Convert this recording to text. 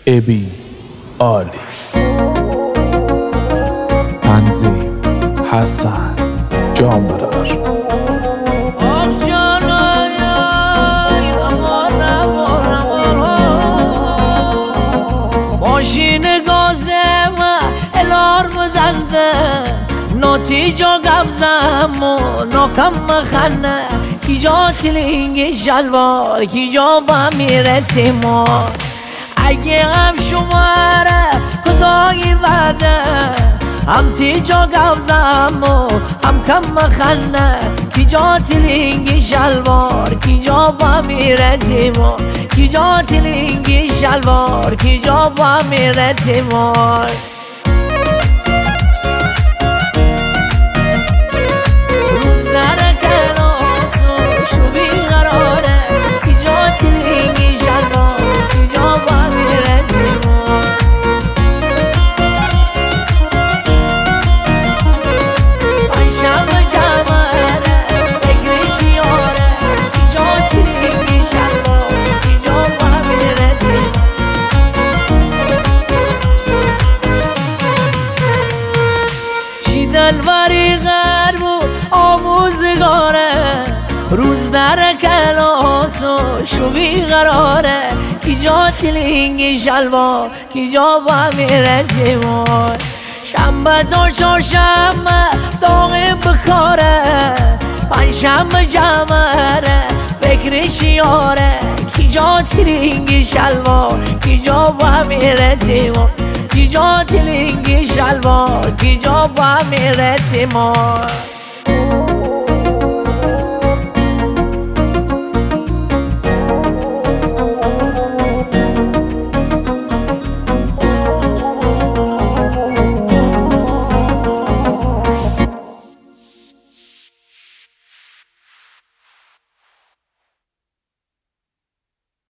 ابی عالی، تنظیم حسن جانبرار. ماشین گازده و الارم دنده نتیجه گبزم و نکم خنه کی جا تلینگ شلوار کی جا با میره تیمار اگه هم شماره خدای وعده هم تیجا گبزم و هم کم خنه کی جا تلینگ شلوار کی جا با میره تیمار کی جا تلینگ شلوار کی جا با میره تیمار روز در کلاس و شبی قراره کی جا تلینگ شلوار کی جا با میره تیمار پنجشنبه جمعه فکر شیاره کی جا تلینگ شلوار کی جا با میره تیمار دلبری غرب و آموزگاره روز در کلاس و شبی قراره کی جا تلینگ شلوار کی جا با میره تیمار شنبه تا چهارشنبه داغ بکاره پنجشنبه جمعه فکر شیاره کی جا تلینگ شلوار کی جا با میره تیمار کی جا تلینگ شلوار کی جا با میره تیمار